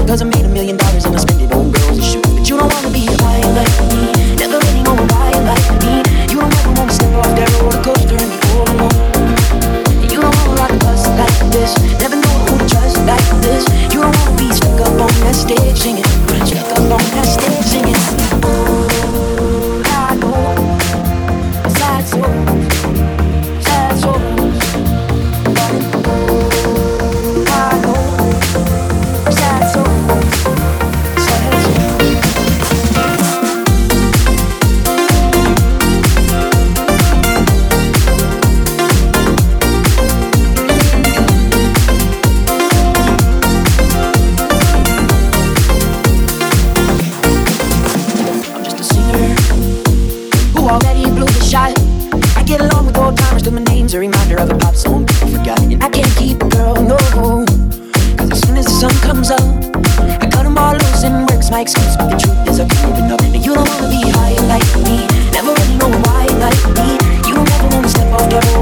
Cause I made $1,000,000 and I spend it on girls and shoes. But you don't wanna be high like me, never really know why like me. You don't ever wanna step off that roller coaster and be all alone. And you don't wanna rock a bus like this, never know who to trust like this. You don't wanna be stuck up on that stage singing, stuck up on that stage singing. Oh, I know, sad souls, sad souls. I know, sad souls, sad souls. I'm just a singer who already blew the shot. I get along with old timers, cause my name's a reminder of a pop song people forgot. And I can't keep a girl, no, cause as soon as the sun comes up, I cut them all loose and work's my excuse. But the truth is I can't open up. And you don't wanna be high like me, never really know why like me. You don't ever wanna step off that road